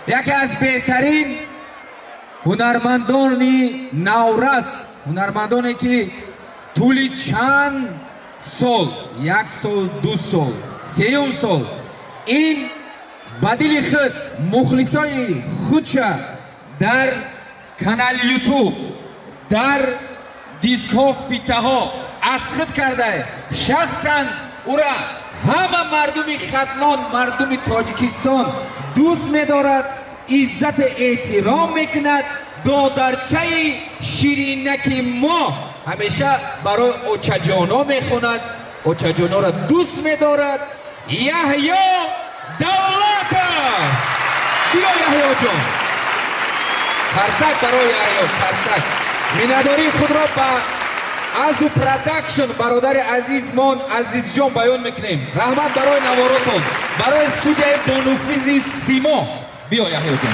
یکی از بهترین هنرمندانی نورس، هنرمندانی که طول چند سال، 1 سال، 2 سال، 3 سال این بدل خود مخلصای خودش در کانال یوتیوب، در دیسک ها، فیته ها از خود کرده، شخصا او را همه مردم ختنان، مردم تاجیکستان دوست می‌دارد، عزت احترام میکند. دادرچه شیرینک ما همیشه برای اوچجانا میخوند، اوچجانا را دوست می‌دارد. یحیی دولت، بیا یحیی جان، خرسک برای یحیی، خرسک. مینداری خود را به ازو پروداکشن برادر عزیزمان عزیز جان بیان میکنیم. رحمت برای نواراتون، برای استودیوی بانوفیزی سیما. بیا یحیی جان.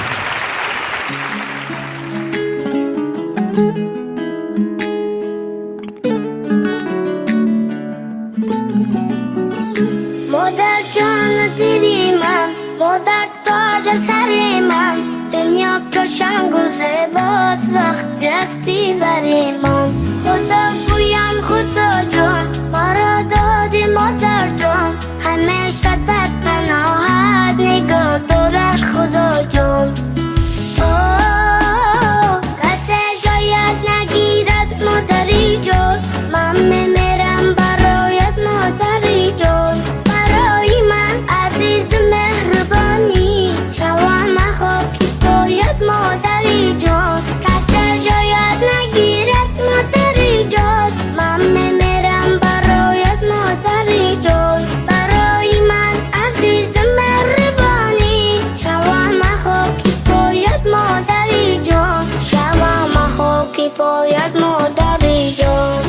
مادر جان دیدی من، مادر تاج سر من، دنیا روشن و زیباست وقتی هستی بری من. خدا گویم خدا جان، مرا دادی مادر جان، همیشه در پناهت نگاه دارش خدا جان. کسی جایت نگیرد مادری جان، من میمیرم برایت مادری جان. برای من عزیز مهربانی، شوام خاکی پایت مادری جان. کسی جایت نگیرد مادری جان، من میمیرم برایت مادری جان. برای من عزیز مهربانی، شوام خاکی پایت مادری جان، شوام خاکی پایت مادری جان.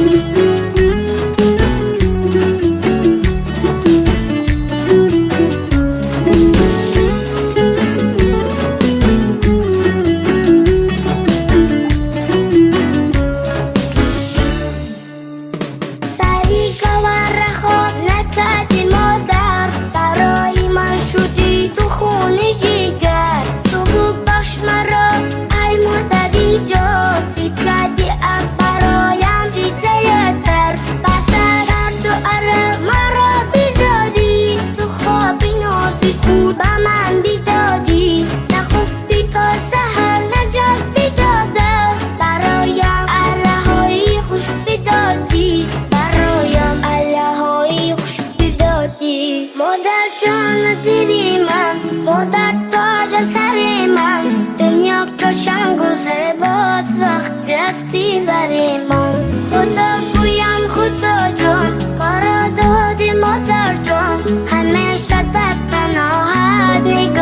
مادر جان دیدی من، مادر تاج سر من، دنیا روشن و زیباست وقتی هستی بری من. خدا گویم خدا جان، مرا دادی مادر جان، همیشه در پناهت